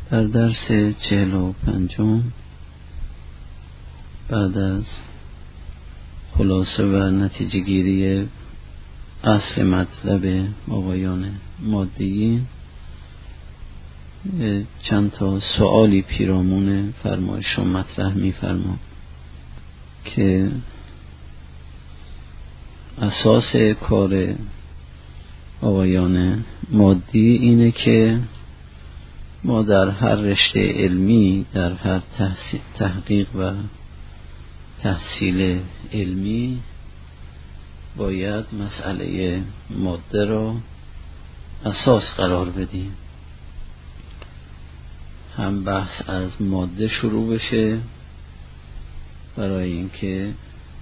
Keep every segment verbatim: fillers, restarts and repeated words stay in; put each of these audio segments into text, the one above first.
در درس چهل و پنجم بعد از خلاصه و نتیجه گیری اصل مطلب آقایان مادیین چند تا سوالی پیرامون فرمایش رو مطرح می‌فرمام که اساس کار آقایان مادی اینه که ما در هر رشته علمی، در هر تحقیق و تحصیل علمی باید مسئله ماده را اساس قرار بدیم. هم بحث از ماده شروع بشه برای اینکه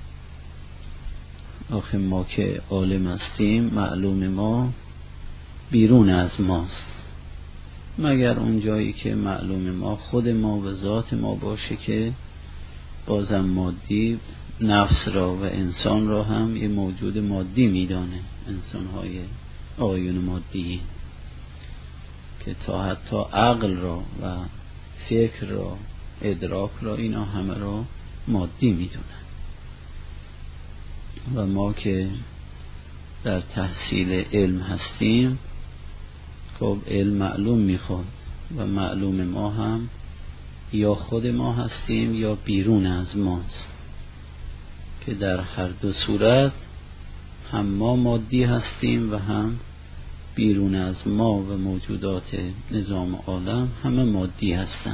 آخه ما که عالم هستیم، معلوم ما بیرون از ماست، مگر اون جایی که معلوم ما خود ما و ذات ما باشه که بازم مادی نفس را و انسان را هم یه موجود مادی میدانه، انسان‌های آیون مادی که تا حتی عقل را و فکر را، ادراک را، اینا همه را مادی میدونن. و ما که در تحصیل علم هستیم، خب علم معلوم میخواد و معلوم ما هم یا خود ما هستیم یا بیرون از ماست، که در هر دو صورت هم ما مادی هستیم و هم بیرون از ما و موجودات نظام عالم همه مادی هستن.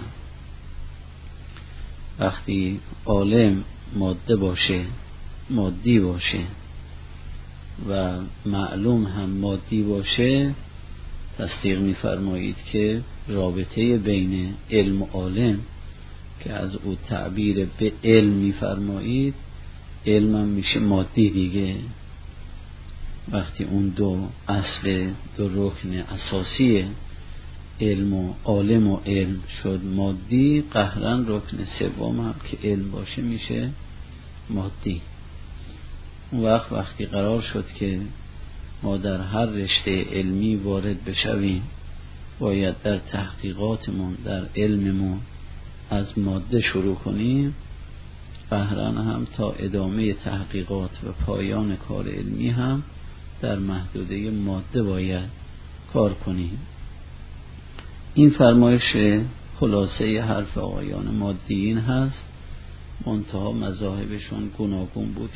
وقتی عالم ماده باشه، مادی باشه و معلوم هم مادی باشه، تصدیق می‌فرمایید که رابطه بین علم و عالم که از او تعبیر به علم می‌فرمایید، علم هم میشه مادی دیگه. وقتی اون دو اصل، دو رکن اساسی علم و عالم و علم شد مادی، قهراً رکن سوم هم که علم باشه میشه مادی. اون وقت وقتی قرار شد که ما در هر رشته علمی وارد بشویم، باید در تحقیقاتمون، در علممون از ماده شروع کنیم، قهراً هم تا ادامه تحقیقات و پایان کار علمی هم در محدوده ماده باید کار کنیم. این فرمایش خلاصه حرف آقایان مادیین هست، منتها مذاهبشون گوناگون بود،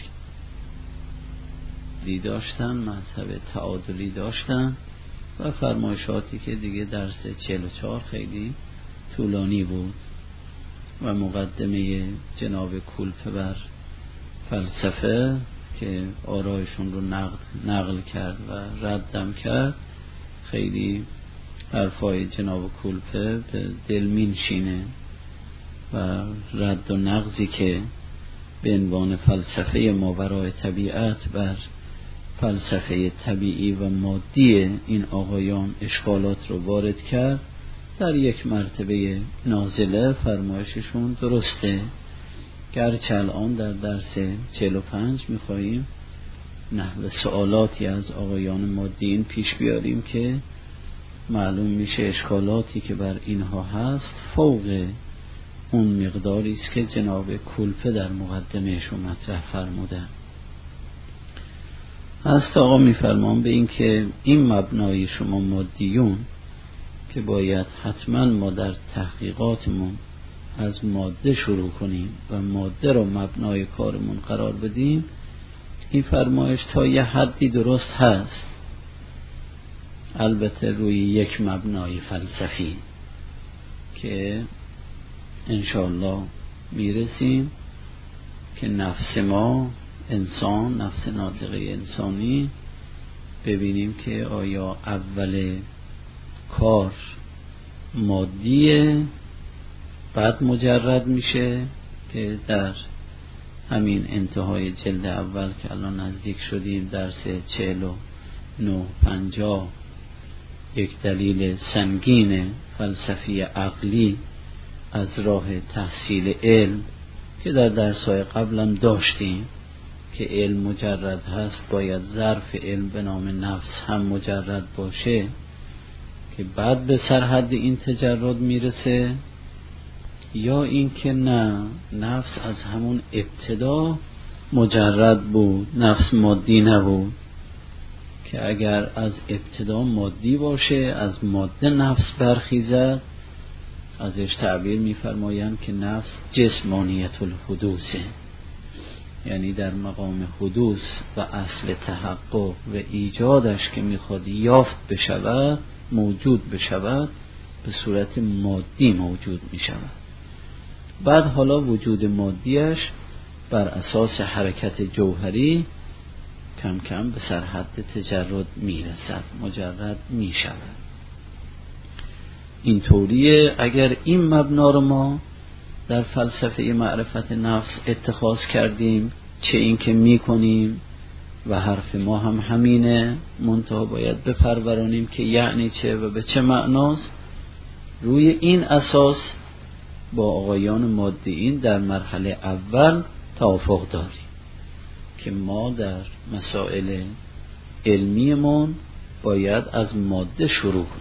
دی داشتن، مذهب تعادلی داشتن و فرمایشاتی که دیگه درس چهل و چهار خیلی طولانی بود و مقدمه جناب کولپه بر فلسفه که آرایشون رو نقد نقل کرد و ردم کرد، خیلی حرفای جناب کولپه به دل مینشینه و رد و نقضی که به عنوان فلسفه ماورای طبیعت بر فلسفه طبیعی و مادی این آقایان اشکالات رو وارد کرد، در یک مرتبه نازله فرمایششون درسته. گرچه الان در درس چهل و پنج میخواییم نحو سوالاتی از آقایان مادیین پیش بیاریم که معلوم میشه اشکالاتی که بر اینها هست فوق اون مقداری است که جناب کولپه در مقدمه‌اش مطرح فرمودن. هست آقا میفرمان به این که این مبنای شما مادیون که باید حتما ما در تحقیقاتمون از ماده شروع کنیم و ماده رو مبنای کارمون قرار بدیم، این فرمایش تا یه حدی درست هست، البته روی یک مبنای فلسفی که انشاءالله میرسیم که نفس ما، انسان، نفس ناطقه انسانی، ببینیم که آیا اول کار مادیه بعد مجرد میشه، که در همین انتهای جلد اول که الان نزدیک شدیم درس چهل و نه پنجاه، یک دلیل سنگین فلسفی عقلی از راه تحصیل علم که در درس‌های قبلم داشتیم که علم مجرد هست، باید ظرف علم به نام نفس هم مجرد باشه که بعد به سرحد این تجرد میرسه، یا این که نه، نفس از همون ابتدا مجرد بود، نفس مادی نبود، که اگر از ابتدا مادی باشه از ماده نفس برخیزد، ازش تعبیر میفرمایند که نفس جسمانیت الحدوثه، یعنی در مقام حدوث و اصل تحقق و ایجادش که میخواد یافت بشود، موجود بشود، به صورت مادی موجود میشود. بعد حالا وجود مادیش بر اساس حرکت جوهری کم کم به سرحد تجرد میرسد، مجرد میشود. این طوریه اگر این مبنا رو ما در فلسفه معرفت نفس اتخاذ کردیم، چه این که میکنیم و حرف ما هم همینه، منتها باید بپرورانیم که یعنی چه و به چه معناست. روی این اساس با آقایان مادیین در مرحله اول توافق داریم که ما در مسائل علمیمون باید از ماده شروع کنیم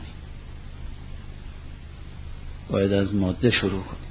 باید از ماده شروع کنیم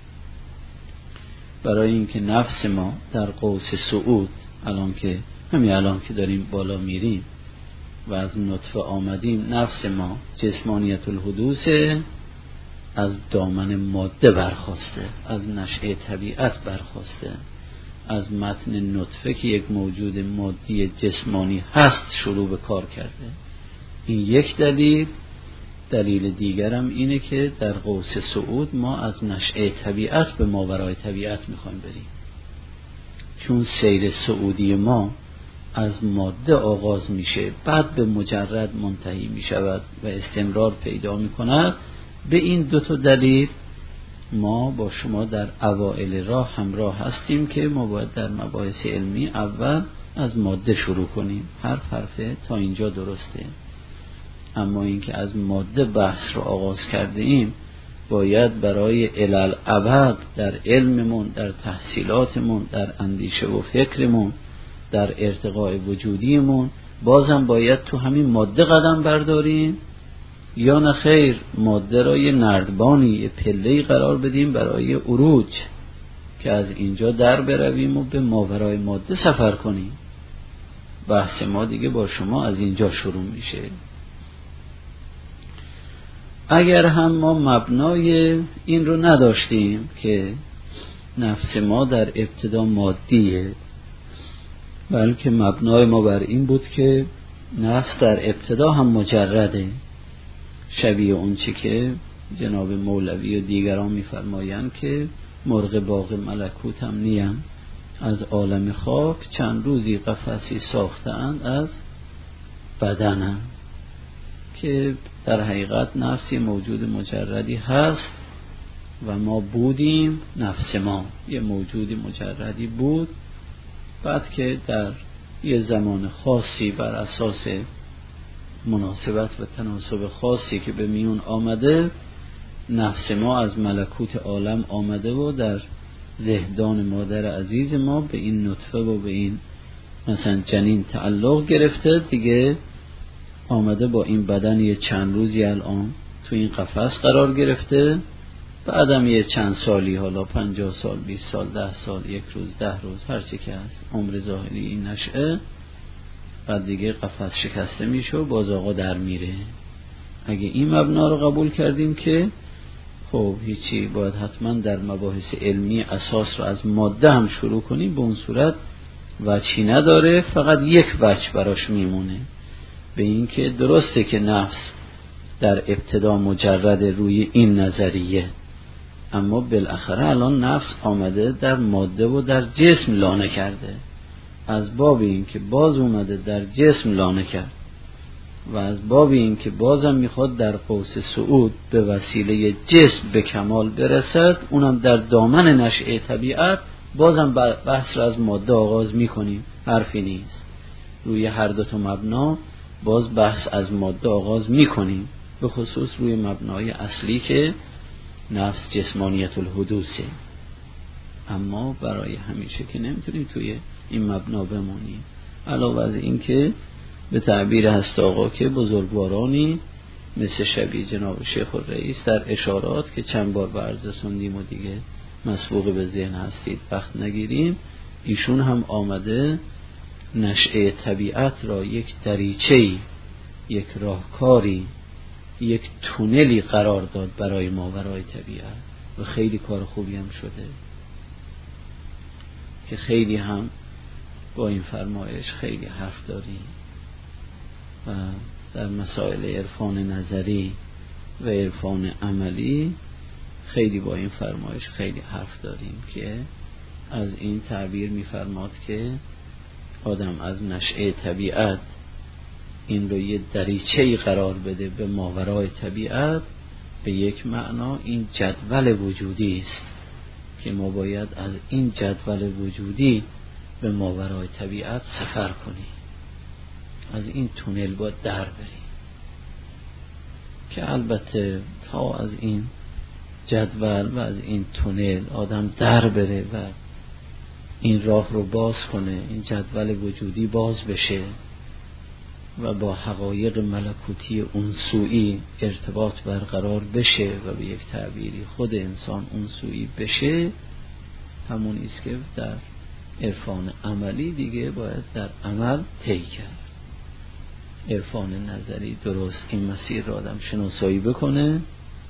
برای اینکه نفس ما در قوس صعود، الان که همین الان که داریم بالا میریم و از نطفه آمدیم، نفس ما جسمانیت الحدوث از دامن ماده برخواسته، از نشأه طبیعت برخواسته، از متن نطفه که یک موجود مادی جسمانی هست شروع به کار کرده. این یک دلیل. دلیل دیگرم اینه که در قوس صعود ما از نشأه طبیعت به ماورای طبیعت میخوایم بریم، چون سیر صعودی ما از ماده آغاز میشه، بعد به مجرد منتهی میشود و استمرار پیدا میکند. به این دو تا دلیل ما با شما در اوائل راه همراه هستیم که ما باید در مباحث علمی اول از ماده شروع کنیم. حرف حرفه تا اینجا درسته، اما اینکه از ماده بحث رو آغاز کرده ایم، باید برای الالعبد در علممون، در تحصیلاتمون، در اندیشه و فکرمون، در ارتقاء وجودیمون بازم باید تو همین ماده قدم برداریم، یا نه خیر، ماده را یه نردبانی، یه پله‌ای قرار بدیم برای عروج که از اینجا در برویم و به ماورای ماده سفر کنیم. بحث ما دیگه با شما از اینجا شروع میشه. اگر هم ما مبنای این رو نداشتیم که نفس ما در ابتدا مادیه، بلکه مبنای ما بر این بود که نفس در ابتدا هم مجرده، شبیه اون چی که جناب مولوی و دیگران میفرمایند که مرغ باغ ملکوت هم نیم، از عالم خاک چند روزی قفسی ساختند از بدنم، که در حقیقت نفسی موجود مجردی هست و ما بودیم، نفس ما یه موجود مجردی بود. بعد که در یه زمان خاصی بر اساس مناسبت و تناسب خاصی که به میون آمده، نفس ما از ملکوت عالم آمده و در زهدان مادر عزیز ما به این نطفه و به این مثلا جنین تعلق گرفته، دیگه آمده با این بدن یه چند روزی الان تو این قفس قرار گرفته، بعدم یه چند سالی، حالا پنجاه سال، بیست سال، ده سال، یک روز، ده روز، هر چی که هست عمر ظاهری این نشأه، بعد دیگه قفس شکسته میشه و باز آقا در میره. اگه این مبنا رو قبول کردیم که خب هیچی، باید حتما در مباحث علمی اساس رو از ماده هم شروع کنیم، به اون صورت وجهی نداره، فقط یک وجه براش میمونه، به این که درسته که نفس در ابتدا مجرد روی این نظریه، اما بالاخره الان نفس آمده در ماده و در جسم لانه کرده، از باب این که باز اومده در جسم لانه کرد و از باب این که بازم میخواد در قوس صعود به وسیله جسم به کمال برسد، اونم در دامن نشأه طبیعت، بازم بحث را از ماده آغاز میکنیم. حرفی نیست، روی هر دو تا مبنا باز بحث از ماده آغاز میکنیم، به خصوص روی مبنای اصلی که نفس جسمانیت الحدوثه. اما برای همیشه که نمیتونیم توی این مبنا بمونیم، علاوه از این که به تعبیر هست آقا که بزرگوارانی مثل شبیه جناب شیخ الرئیس در اشارات که چند بار به عرض رسوندیم و دیگه مسبوق به ذهن هستید وقت نگیریم، ایشون هم آمده نشأه طبیعت را یک دریچه‌ای، یک راهکاری، یک تونلی قرار داد برای ماورای طبیعت و خیلی کار خوبی هم شده که خیلی هم با این فرمایش خیلی حرف داریم و در مسائل عرفان نظری و عرفان عملی خیلی با این فرمایش خیلی حرف داریم که از این تعبیر می‌فرماد که آدم از نشأه طبیعت این رو یه دریچه‌ای قرار بده به ماورای طبیعت. به یک معنا این جدول وجودی است که ما باید از این جدول وجودی به ماورای طبیعت سفر کنیم، از این تونل باید در بریم که البته تا از این جدول و از این تونل آدم در بره و این راه رو باز کنه، این جدول وجودی باز بشه و با حقایق ملکوتی اونسویی ارتباط برقرار بشه و به یک تعبیری خود انسان اونسویی بشه، همون است که در عرفان عملی دیگه باید در عمل طی کرد. عرفان نظری درست این مسیر را آدم شناسایی بکنه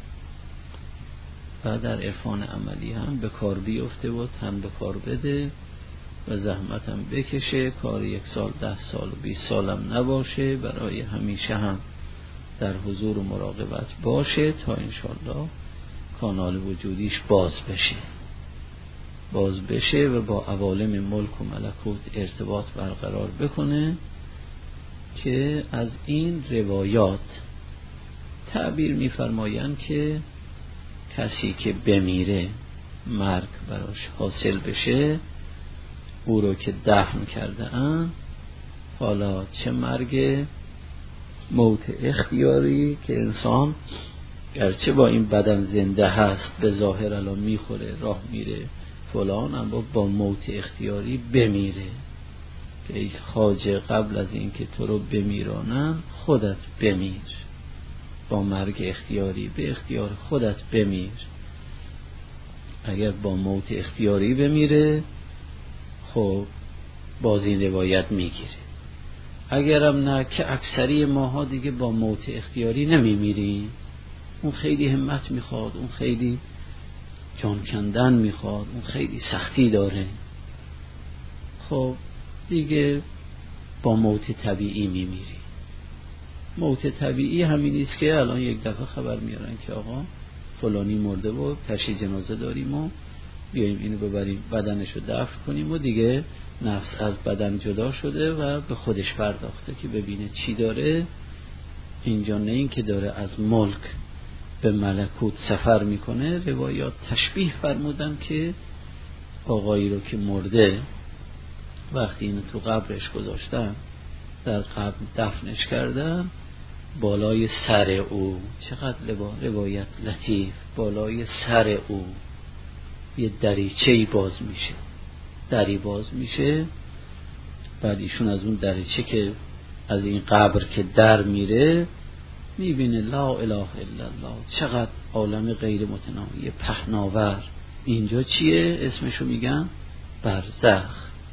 و در عرفان عملی هم به کار بیفته و تن به کار بده و زحمت هم بکشه، کار یک سال ده سال و بیست سال هم نباشه، برای همیشه هم در حضور و مراقبت باشه تا انشالله کانال وجودیش باز بشه باز بشه و با عوالم ملک و ملکوت ارتباط برقرار بکنه که از این روایات تعبیر می‌فرمایند که کسی که بمیره مرگ براش حاصل بشه، او رو که دفن کرده اند، حالا چه مرگ موت اختیاری که انسان گرچه با این بدن زنده هست به ظاهر الان میخوره راه میره فلان، اما با موت اختیاری بمیره که ای خواجه قبل از این که تو رو بمیرانم خودت بمیر، با مرگ اختیاری به اختیار خودت بمیر. اگر با موت اختیاری بمیره خب باز این روایت میگیره، اگرم نه که اکثری ماها دیگه با موت اختیاری نمیمیریم، اون خیلی همت میخواد، اون خیلی جان کندن میخواد، اون خیلی سختی داره، خب دیگه با موت طبیعی میمیری. موت طبیعی همین است که الان یک دفعه خبر میارن که آقا فلانی مرده و تشییع جنازه داریم و بیاییم اینو ببریم بدنشو دفن کنیم و دیگه نفس از بدن جدا شده و به خودش پرداخته که ببینه چی داره اینجا، نه این که داره از ملک به ملکوت سفر میکنه. روایات تشبیه فرمودن که آقایی رو که مرده وقتی اینو تو قبرش گذاشتن، در قبر دفنش کردن، بالای سر او، چقدر روایت لطیف، بالای سر او یه دریچه‌ای باز میشه، دری باز میشه، بعد ایشون از اون دریچه که از این قبر که در میره میبینه لا اله الا الله، چقدر عالم غیر متناهی پهناور. اینجا چیه؟ اسمشو میگن برزخ.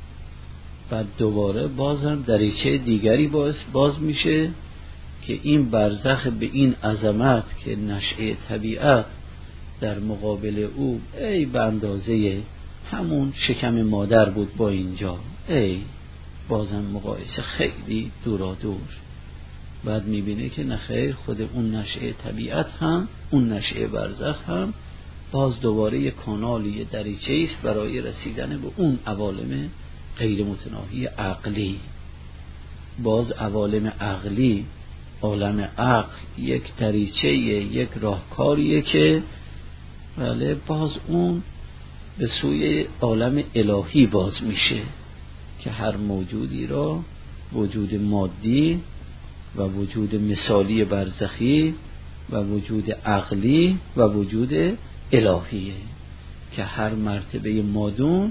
بعد دوباره باز هم دریچه دیگری باز, باز میشه که این برزخ به این عظمت که نشأه طبیعت در مقابل او ای به اندازه همون شکم مادر بود با اینجا، ای بازم مقایسه خیلی دورا دور. بعد میبینه که نخیر خود اون نشأه طبیعت هم اون نشأه برزخ هم باز دوباره یک کانالی، یک دریچه است برای رسیدن به اون عوالم غیر متناهی عقلی. باز عوالم عقلی، عالم عقل یک دریچه، یک راهکاریه که بله باز اون به سوی عالم الهی باز میشه که هر موجودی را وجود مادی و وجود مثالی برزخی و وجود عقلی و وجود الهیه که هر مرتبه مادون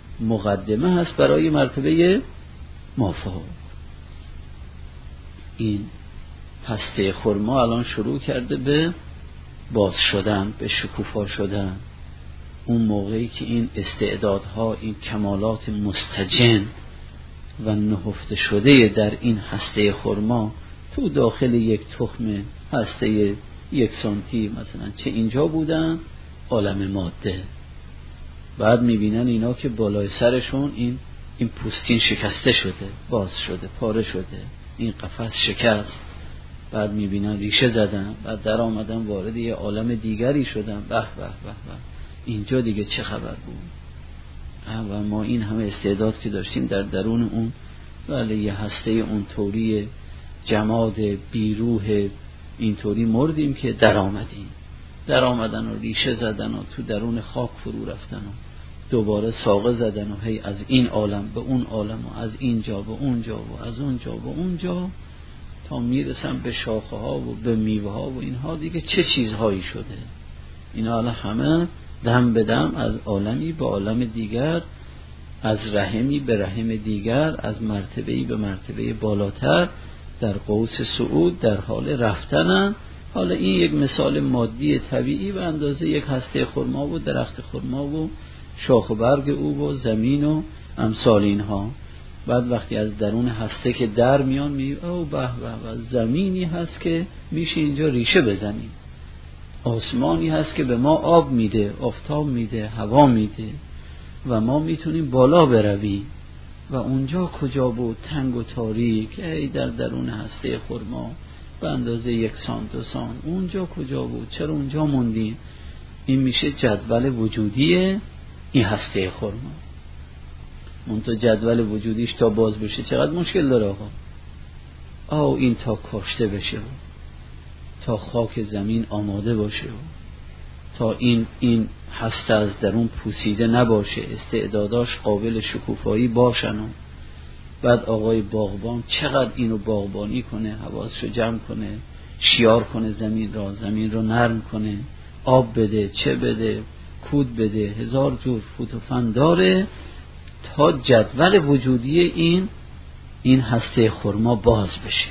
مقدمه هست برای مرتبه مافوق. این هسته خرما الان شروع کرده به باز شدن، به شکوفا شدن. اون موقعی که این استعدادها، این کمالات مستجن و نهفته شده در این هسته خرما تو داخل یک تخم هسته یک سانتی مثلا چه اینجا بودن، عالم ماده، بعد میبینن اینا که بالای سرشون این این پوستین شکسته شده، باز شده، پاره شده، این قفس شکست، بعد میبینن ریشه زدن، بعد در آمدن وارد یه عالم دیگری شدن. به به به به، اینجا دیگه چه خبر بود؟ و ما این همه استعداد که داشتیم در درون اون، ولی یه هسته اون طوری جماد بیروح اینطوری مردیم که در آمدیم، در آمدن و ریشه زدن و تو درون خاک فرو رفتن و دوباره ساقه زدن و هی از این عالم به اون عالم و از اینجا به اونجا و از اونجا به اونجا تا میرسن به شاخه ها و به میوه ها و اینها. دیگه چه چیزهایی شده اینا حالا همه دم به دم از عالمی به عالم دیگر، از رحمی به رحم دیگر، از مرتبه‌ای به مرتبه بالاتر در قوس صعود در حال رفتنن. حالا این یک مثال مادی طبیعی به اندازه یک هسته خرما و درخت خرما و شاخ و برگ او و زمین و امثال اینها. بعد وقتی از درون هسته که در میان می او به به زمینی هست که میشه اینجا ریشه بزنیم، آسمانی هست که به ما آب میده، آفتاب میده، هوا میده و ما میتونیم بالا برویم. و اونجا کجا بود؟ تنگ و تاریک، ای در درون هسته خرما به اندازه یک سانت دو سانت، اونجا کجا بود؟ چرا اونجا موندیم؟ این میشه جدول وجودی این هسته خرما. منتها جدول وجودیش تا باز بشه چقدر مشکل داره آقا. آو این تا کاشته بشه و تا خاک زمین آماده باشه و تا این این هسته از درون پوسیده نباشه، استعداداش قابل شکوفایی باشن و بعد آقای باغبان چقدر اینو باغبانی کنه، حواسشو جمع کنه، شیار کنه زمین را، زمین رو نرم کنه، آب بده، چه بده، کود بده، هزار جور فوت و فن داره تا جدول وجودی این این هسته خرما باز بشه.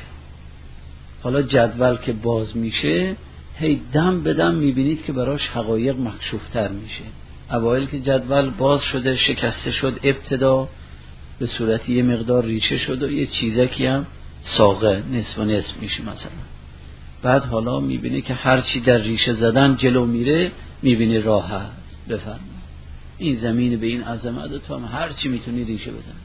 حالا جدول که باز میشه هی دم به دم میبینید که براش حقایق مکشوفتر میشه. اوایل که جدول باز شده شکسته شد، ابتدا به صورت یه مقدار ریشه شد و یه چیزکی هم ساقه نصف و نصف میشه مثلا. بعد حالا میبینی که هر چی در ریشه زدن جلو میره، میبینی راه هست. بفرما این زمین به این عظمت تو هم هر چی میتونی ریشه بزن.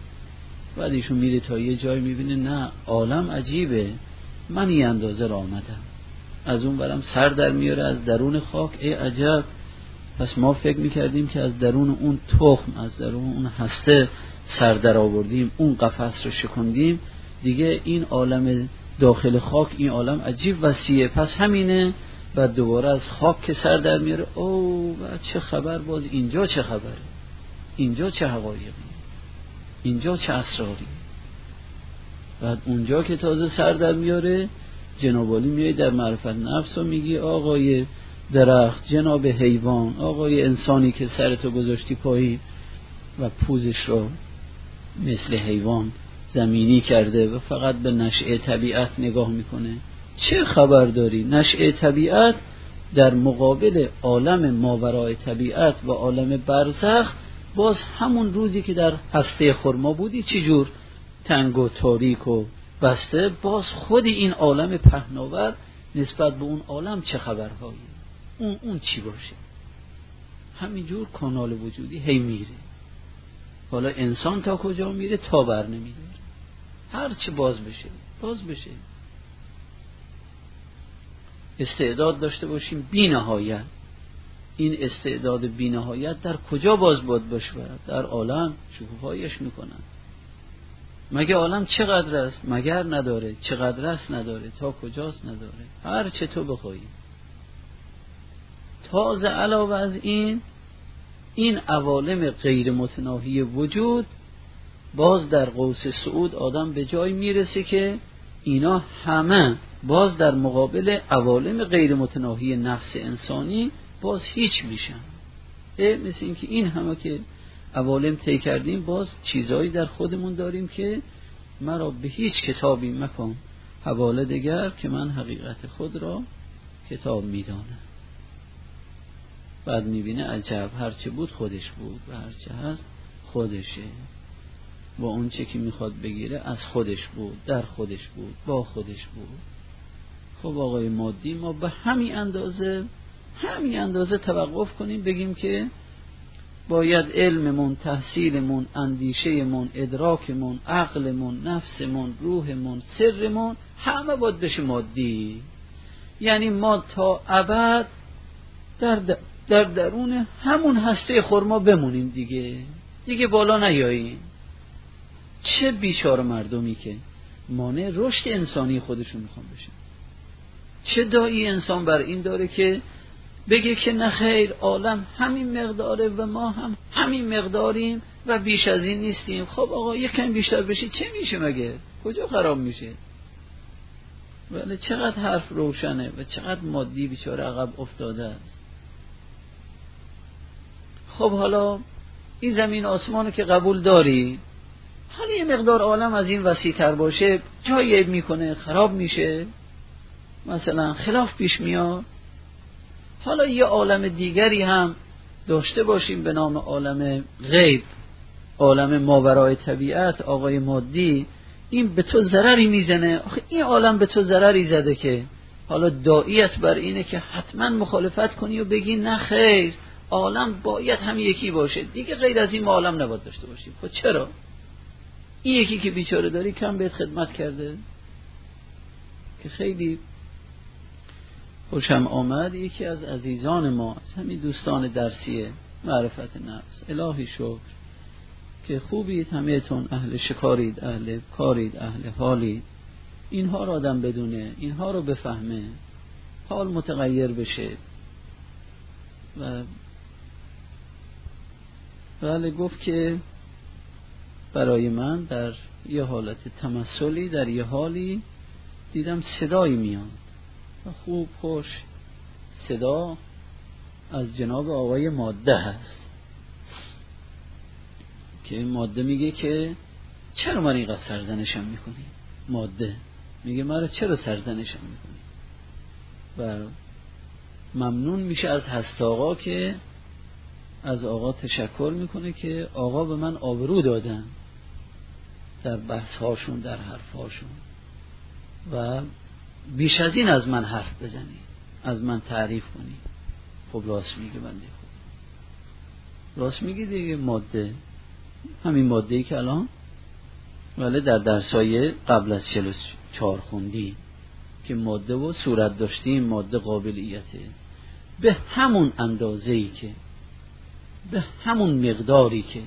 بعد ایشون میره تا یه جای میبینه نه عالم عجیبه، من این اندازه را آمدم، از اون برم سر در میاره از درون خاک، ای عجب، پس ما فکر میکردیم که از درون اون تخم، از درون اون هسته سر در آوردیم، اون قفس رو شکندیم دیگه، این عالم داخل خاک این عالم عجیب وسیعه، پس همینه. بعد دوباره از خاک که سر در میاره، او چه خبر، باز اینجا چه خبره، اینجا چه حقایقی، اینجا چه اسراری. بعد اونجا که تازه سر در میاره جناب عالی میای در معرفت نفس و میگی آقای درخت، جناب حیوان، آقای انسانی که سرتو گذاشتی پایین و پوزش رو مثل حیوان زمینی کرده و فقط به نشأه طبیعت نگاه میکنه، چه خبر داری؟ نشأه طبیعت در مقابل عالم ماورای طبیعت و عالم برزخ باز همون روزی که در هسته خرما بودی چی جور تنگ و تاریک و بسته، باز خود این عالم پهناور نسبت به اون عالم چه خبرهایی، اون اون چی باشه، همینجور کانال وجودی هی میره. حالا انسان تا کجا میره؟ تا بر نمیره، هر چه باز بشه باز بشه. استعداد داشته باشیم بی نهایت، این استعداد بی نهایت در کجا باز باد باشه؟ در عالم شکوفایش میکنن. مگه عالم چقدر است؟ مگر نداره، چقدر است نداره، تا کجاست نداره، هر چه تو بخوایی. تازه علاوه از این این عوالم غیر متناهی وجود، باز در قوس صعود آدم به جای میرسه که اینا همه باز در مقابل عوالم غیر متناهی نفس انسانی باز هیچ میشن. مثل این که این همه که عوالم طی کردیم، باز چیزایی در خودمون داریم که مرا به هیچ کتابی مکن حواله دگر که من حقیقت خود را کتاب میدانم. بعد میبینه عجب، هرچه بود خودش بود و هرچه هست خودشه، با اون چه که میخواد بگیره از خودش بود، در خودش بود، با خودش بود. خب آقای مادی ما به همین اندازه همین اندازه توقف کنیم بگیم که باید علممون، تحصیلمون، اندیشهمون، ادراکمون، عقلمون، نفسمون، روحمون، سرمون همه باید بشه مادی. یعنی ما تا ابد در, در درون همون هسته خرما بمونیم دیگه دیگه بالا نیاییم. چه بیچاره مردمی که مانع رشد انسانی خودشون میخوان بشه. چه دایی انسان بر این داره که بگه که نه خیر، عالم همین مقداره و ما هم همین مقداریم و بیش از این نیستیم. خب آقا یکم بیشتر بشی چه میشه مگه؟ کجا خراب میشه؟ ولی چقدر حرف روشنه و چقدر مادی بیچاره عقب افتاده است. خب حالا این زمین آسمانو که قبول داری، حالا یه مقدار عالم از این وسیع تر باشه جای عیب میکنه، خراب میشه، مثلا خلاف پیش میاد. حالا یه عالم دیگری هم داشته باشیم به نام عالم غیب، عالم ماورای طبیعت. آقای مادی این به تو ضرری میزنه، آخه این عالم به تو ضرری زده که حالا داعیت بر اینه که حتما مخالفت کنی و بگی نه خیر، عالم باید هم یکی باشه دیگه، غیر از این عالم نباید داشته باشیم. خب چرا؟ این یکی که بیچاره داری کم بهت خدمت کرده؟ که خیلی خوشم آمد یکی از عزیزان ما، همین دوستان درسی معرفت نفس، الهی شکر که خوبید همه‌تون، اهل شکارید، اهل کارید، اهل حالید. اینها رو آدم بدونه، اینها رو بفهمه، حال متغیر بشه. و بله گفت که برای من در یه حالت تمثلی، در یه حالی دیدم صدایی میاد و خوب خوش صدا از جناب آقای ماده هست که ماده میگه که چرا من اینقدر سرزنشم میکنی؟ ماده میگه مرا چرا سرزنشم میکنی؟ و ممنون میشه از هست آقا که از آقا تشکر میکنه که آقا به من آبرو دادن در بحث هاشون، در حرف هاشون و بیش از این از من حرف بزنی، از من تعریف کنی. خب راست میگه بنده خود، راست میگه دیگه. ماده همین ماده‌ای که الان ولی در درسای قبل از چهل و چهار خوندی که ماده و صورت داشتیم، ماده قابلیته به همون اندازه‌ای که به همون مقداری که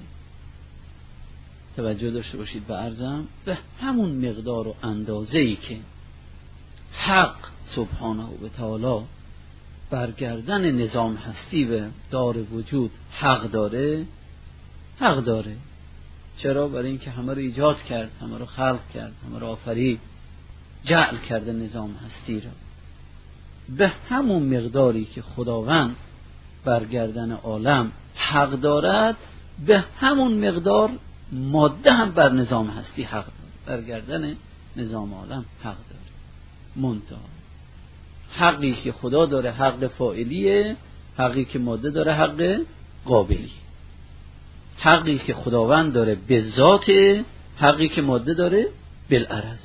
توجه داشته باشید به عرضم، به همون مقدار و اندازه‌ای که حق سبحانه و تعالی برگردن نظام هستی و دار وجود حق داره، حق داره. چرا؟ برای اینکه همه رو ایجاد کرد، همه رو خلق کرد، همه رو آفرید، جعل کرده نظام هستی را. به همون مقداری که خداوند برگردن عالم حق دارد، به همون مقدار ماده هم بر نظام هستی حق دارد، برگردن نظام عالم حق داره. منتها حقی که خدا داره حق فاعلیه، حقی که ماده داره حق قابلی. حقی که خداوند داره به ذات، حقی که ماده داره بالعرض.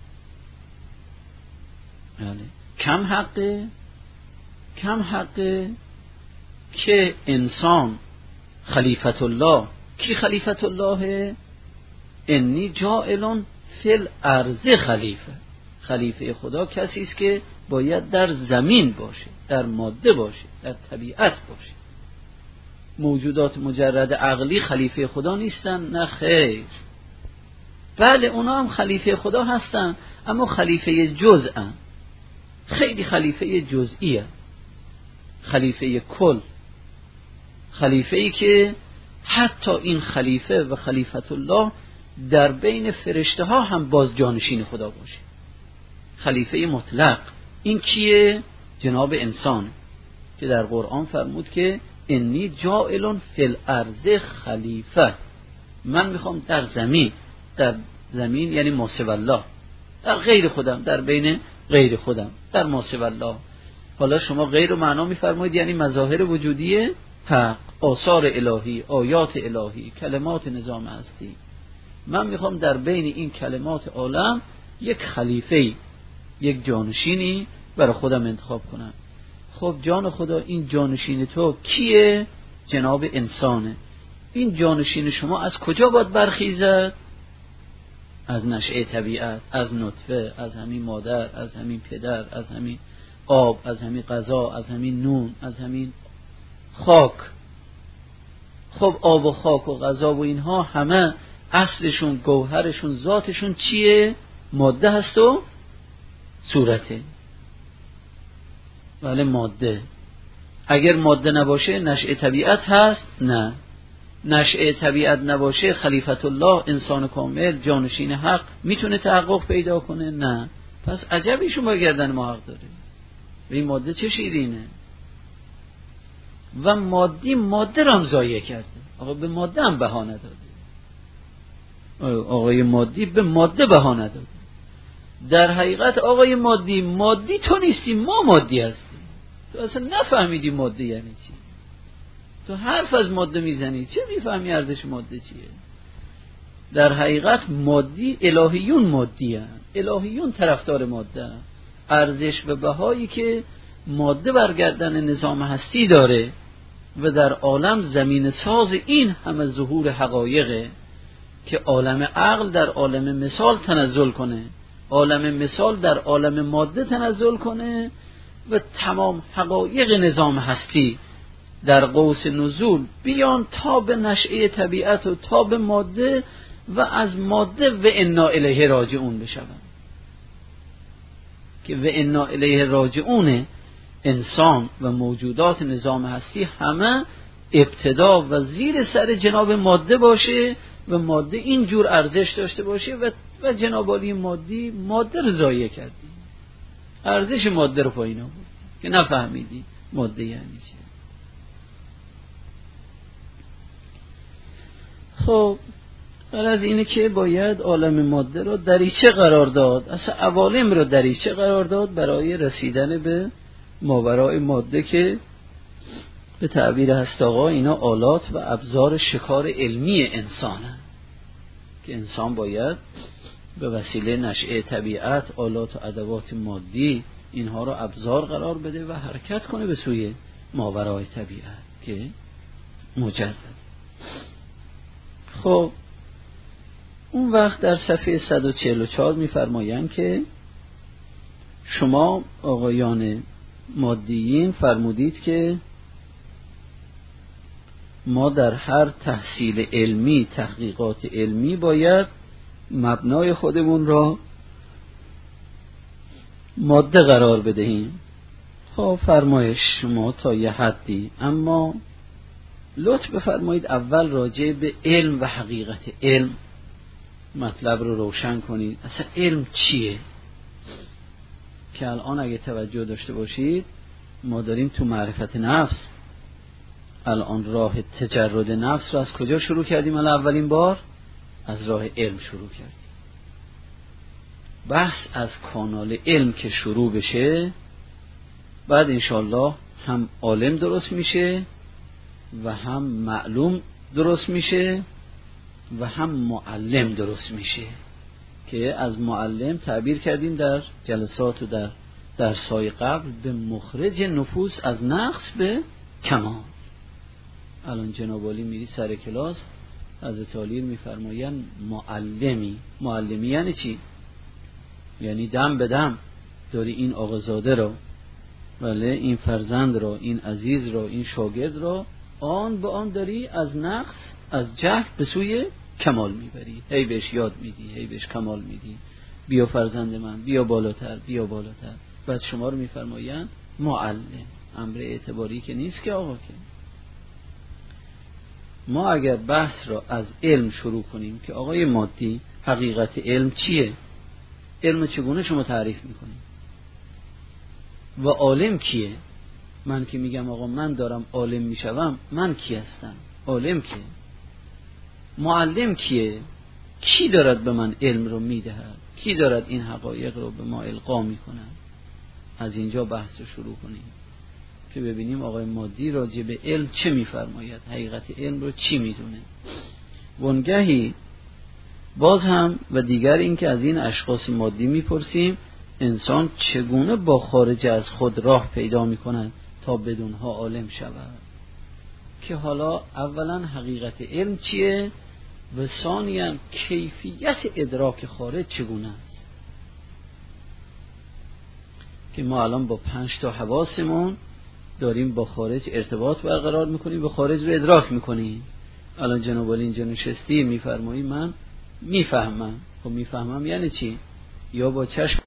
بله کم حقه، کم حقه که انسان خلیفت الله، کی خلیفت الله؟ انی جاعلون فی الارض خلیفه. خلیفه خدا کسی است که باید در زمین باشه، در ماده باشه، در طبیعت باشه. موجودات مجرد عقلی خلیفه خدا نیستن، نه خیر. بله اونا هم خلیفه خدا هستن، اما خلیفه جزءن، خیلی خلیفه جزئیه، خلیفه کل، خلیفه ای که حتی این خلیفه و خلیفت الله در بین فرشته ها هم باز جانشین خدا باشه. خلیفه مطلق این کیه؟ جناب انسان که در قرآن فرمود که انی جاعلون فی الارض خلیفه، من میخوام در زمین، در زمین یعنی ماسو الله، در غیر خودم، در بین غیر خودم، در ما سوی الله. حالا شما غیر رو معنا می‌فرمایید یعنی مظاهر وجودی حق، آثار الهی، آیات الهی، کلمات نظام هستی. من میخوام در بین این کلمات عالم یک خلیفه‌ای، یک جانشینی برای خودم انتخاب کنم. خب جان خدا، این جانشین تو کیه؟ جناب انسانه. این جانشین شما از کجا باید برخیزد؟ از نشأه طبیعت، از نطفه، از همین مادر، از همین پدر، از همین آب، از همین غذا، از همین نون، از همین خاک. خب آب و خاک و غذا و اینها همه اصلشون، گوهرشون، ذاتشون چیه؟ ماده هست و صورته. ولی ماده، اگر ماده نباشه نشأه طبیعت هست؟ نه. نشأه طبیعت نباشه خلیفت الله، انسان کامل، جانشین حق میتونه تحقق پیدا کنه؟ نه. پس عجب ایشون با گردن ما حق داره. و این ماده چه شیرینه. و مادی ماده را هم ضایع کرده. آقا به ماده هم بها نداده. آقای مادی به ماده بها نداده. در حقیقت آقای مادی، مادی تو نیستی، ما مادی هستیم. تو اصلا نفهمیدی ماده یعنی چی. تو حرف از ماده میزنی، چه میفهمی ارزش ماده چیه؟ در حقیقت مادی، الهیون مادی هست. الهیون طرفدار ماده هست. ارزش و بهایی که ماده برگردن نظام هستی داره و در عالم زمین ساز این همه ظهور حقایقه که عالم عقل در عالم مثال تنزل کنه، عالم مثال در عالم ماده تنزل کنه و تمام حقایق نظام هستی در قوس نزول بیان تا به نشأه طبیعت و تا به ماده و از ماده و انا الیه راجعون بشون. که و انا الیه راجعون انسان و موجودات نظام هستی همه ابتدا و زیر سر جناب ماده باشه و ماده اینجور ارزش داشته باشه و و جناب عالی مادی ماده رو ضایع کردی، ارزش ماده رو پایین آوردی که نفهمیدی ماده یعنی چی. خب غرض اینه که باید عالم ماده رو دریچه قرار داد، اصلا عوالم رو دریچه قرار داد برای رسیدن به ماورای ماده که به تعبیر هست آقا اینا آلات و ابزار شکار علمی انسانه که انسان باید به وسیله نشأه طبیعت، آلات و ادوات مادی اینها رو ابزار قرار بده و حرکت کنه به سوی ماورای طبیعت که مجرد. خب اون وقت در صفحه صد و چهل و چهار می‌فرمایند که شما آقایان مادیین فرمودید که ما در هر تحصیل علمی، تحقیقات علمی باید مبنای خودمون را ماده قرار بدهیم. خب فرمایش شما تا یه حدی، اما لطف بفرمایید اول راجع به علم و حقیقت علم مطلب رو روشن کنید. اصلا علم چیه؟ که الان اگه توجه داشته باشید ما داریم تو معرفت نفس، الان راه تجرد نفس رو از کجا شروع کردیم؟ الان اولین بار از راه علم شروع کردیم. بحث از کانال علم که شروع بشه بعد انشالله هم عالم درست میشه و هم معلوم درست میشه و هم معلم درست میشه که از معلم تعبیر کردیم در جلسات و در درس‌های قبل به مخرج نفوس از نقص به کمال. الان جناب عالی میری سر کلاس حضرت عالی میفرمایند معلمی. معلمی یعنی چی؟ یعنی دم به دم داری این آقازاده رو، بله این فرزند رو، این عزیز رو، این شاگرد رو آن به آن داری از نقص، از جهل به سوی کمال میبری، هی بهش یاد میدی، هی بهش کمال میدی، بیا فرزند من، بیا بالاتر، بیا بالاتر. بعد شما رو میفرمایند معلم. امر اعتباری که نیست که آقا. که ما اگر بحث را از علم شروع کنیم که آقای مادی حقیقت علم چیه، علم چگونه شما تعریف میکنیم و عالم کیه؟ من که میگم آقا من دارم عالم میشوم، من کی هستم؟ عالم کیه؟ معلم کیه؟ کی دارد به من علم رو میدهد؟ کی دارد این حقایق رو به ما القا میکنه؟ از اینجا بحث رو شروع کنیم که ببینیم آقای مادی راجع به علم چه میفرماید، حقیقت علم رو چی میدونه. وانگهی باز هم و دیگر این که از این اشخاص مادی میپرسیم انسان چگونه با خارج از خود راه پیدا میکند تا بدونها عالم شود، که حالا اولا حقیقت علم چیه و ثانیاً کیفیت ادراک خارج چگونه است، که ما الان با پنج تا حواسمون داریم با خارج ارتباط برقرار میکنیم، با خارج رو ادراک میکنیم. الان جناب عالی اینجا نشستی میفرمایی من میفهمم. خب میفهمم یعنی چی؟ یا با چشم